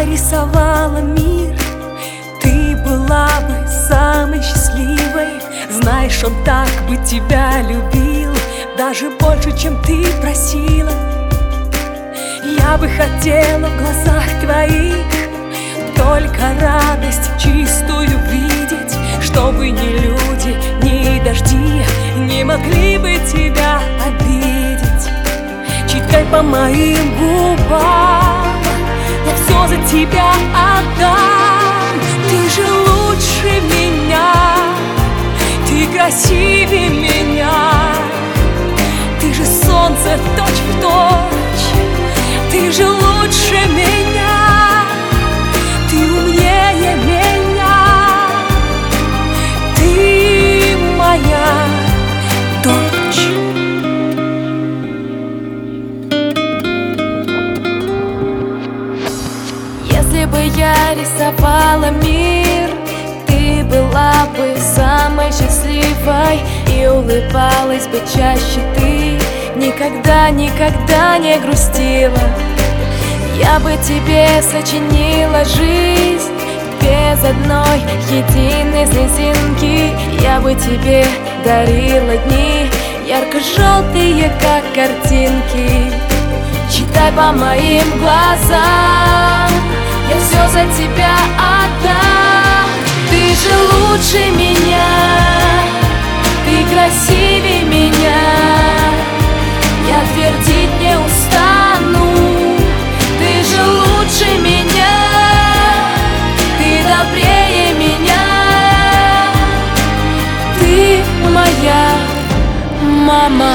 рисовала мир, ты была бы самой счастливой. Знаешь, он так бы тебя любил, даже больше, чем ты просила. Я бы хотела в глазах твоих только радость чистую видеть, чтобы ни люди, ни дожди не могли бы тебя обидеть. Читай по моим губам, я все за тебя отдам. Ты же лучше меня, ты красивее меня, ты же солнце точь-в-точь, ты же лучше меня, ты умнее меня, ты моя дочь. Если бы я рисовала мир, ты была бы самой счастливой и улыбалась бы чаще ты. Никогда, никогда не грустила. Я бы тебе сочинила жизнь без одной единой слезинки. Я бы тебе дарила дни ярко-желтые, как картинки. Читай по моим глазам, я все за тебя отдам. Ты же лучше меня, ты красивее меня, я твердить не устану. Ты же лучше меня, ты добрее меня, ты моя мама.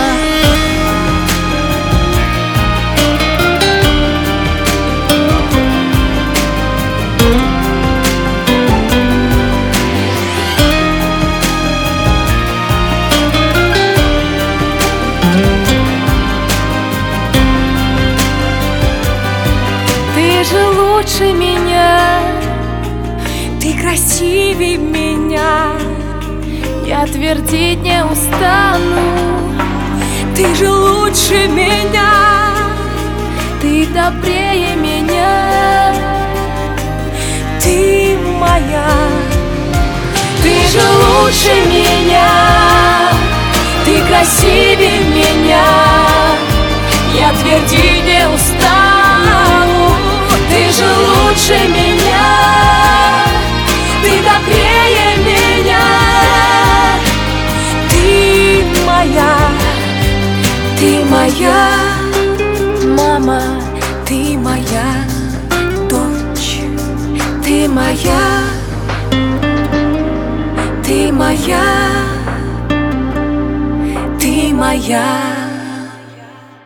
Ты же лучше меня, ты красивее меня, я твердить не устану. ты же лучше меня, ты добрее меня, ты моя. ты же лучше меня, ты красивее меня, я твердить не устану. Ты же лучше меня, ты добрее меня, Ты моя мама, ты моя дочь, ты моя, ты моя, ты моя.